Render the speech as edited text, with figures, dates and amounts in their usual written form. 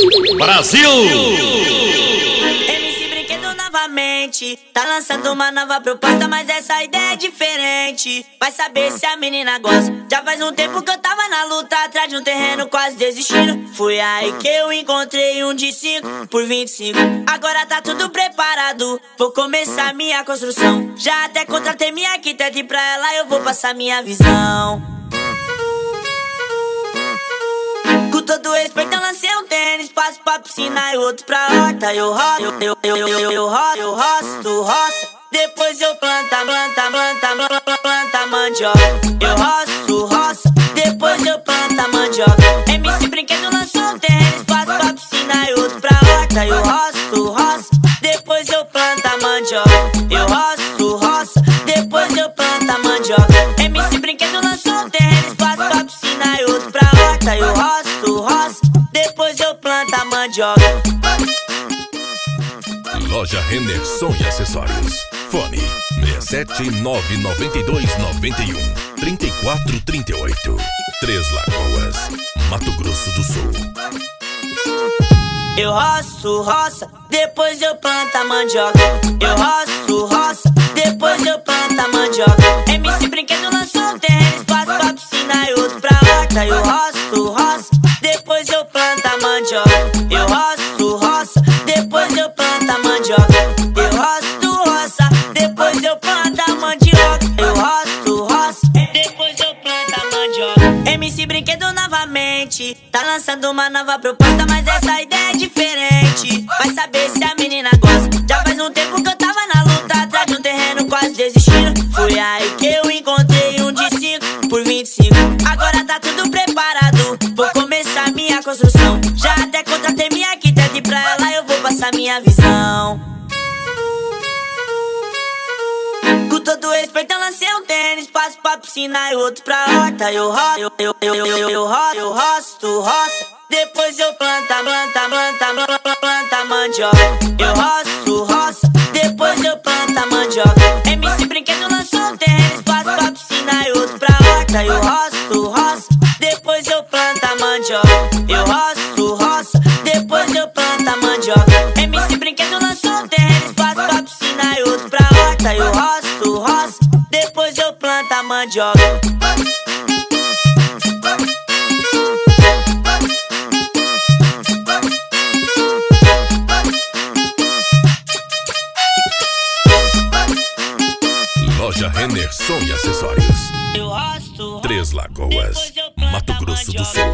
Brasil! MC Brinquedo novamente tá lançando uma nova proposta, mas essa ideia é diferente. Vai saber se a menina gosta. Já faz um tempo que eu tava na luta, atrás de um terreno quase desistindo. Foi aí que eu encontrei um de 5 por 25. Agora tá tudo preparado, vou começar minha construção. Já até contratei minha arquiteta e pra ela eu vou passar minha visão. Com todo respeito eu lancei um tênis, passo pra piscina e outro pra horta. Eu roço, tu roça. Depois eu planta mandioca. Eu roço, tu roça. Depois eu planta mandioca. MC Brinquedo lançou um tênis, passo pra piscina e outro pra horta. Eu roço, tu roça. Depois eu planta mandioca. Eu roço, tu roça. Depois eu planta mandioca. MC Brinquedo lançou um tênis, passo pra piscina e outro pra horta. Eu roço, roça, depois eu planto a mandioca. Loja Renner Som e Acessórios. Fone 67992913438. Três Lagoas, Mato Grosso do Sul. Eu roço, roça, depois eu planto a mandioca. Eu roço, roça, depois eu planto a mandioca. MC Brinquedo lançou um tênis, passo pra piscina e outro pra horta. Eu roço, roça, depois eu planto a mandioca. Eu roço, roça, depois eu planto a mandioca. Eu roço, roça, depois eu planto a mandioca. Eu roço, roça, depois eu planto a mandioca. MC Brinquedo novamente tá lançando uma nova proposta, mas essa ideia é diferente. Vai saber se a menina gosta. Já faz um tempo que eu tava na luta, atrás de um terreno quase desistindo. Foi aí que eu encontrei um de 5 por 25. Agora tá tudo preparado, vou começar minha construção. Já até contratei minha arquiteta e pra ela eu vou passar minha visão. Com todo respeito eu lancei um tênis, passo pra piscina e outro pra horta. Eu roço, tu roça. Depois eu planta mandioca. Eu roço, roça. Depois eu planta mandioca. MC Brinquedo lançou um tênis, passo pra piscina e outro pra horta. Eu roço, roça. Depois eu planta mandioca. Eu roço, roça. Depois eu planta mandioca. MC Brinquedo lançou um tênis, passo pra piscina e outro pra horta. Eu roço, roça. Depois eu planta mandioca. Loja Renner Som e Acessórios. Eu roço, Três Lagoas, Mato Grosso do Sul.